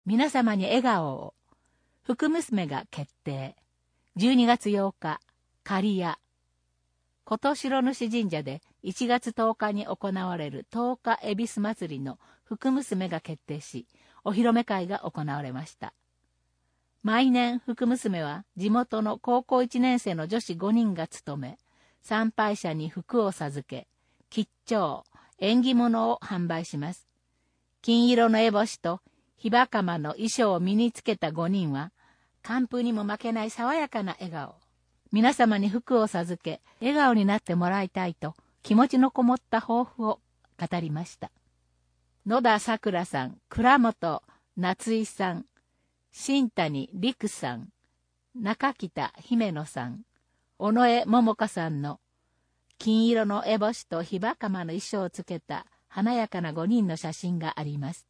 皆様に笑顔を。福娘が決定。12月8日、刈谷。琴白主神社で1月10日に行われる10日恵比寿祭りの福娘が決定し、お披露目会が行われました。毎年福娘は地元の高校1年生の女子5人が務め、参拝者に服を授け、吉兆、縁起物を販売します。金色の烏帽子と火袴の衣装を身につけた5人は、寒風にも負けない爽やかな笑顔。皆様に服を授け、笑顔になってもらいたいと、気持ちのこもった抱負を語りました。野田さくらさん、倉本夏井さん、新谷陸さん、中北姫野さん、尾上桃香さんの金色の烏帽子と火袴の衣装をつけた華やかな5人の写真があります。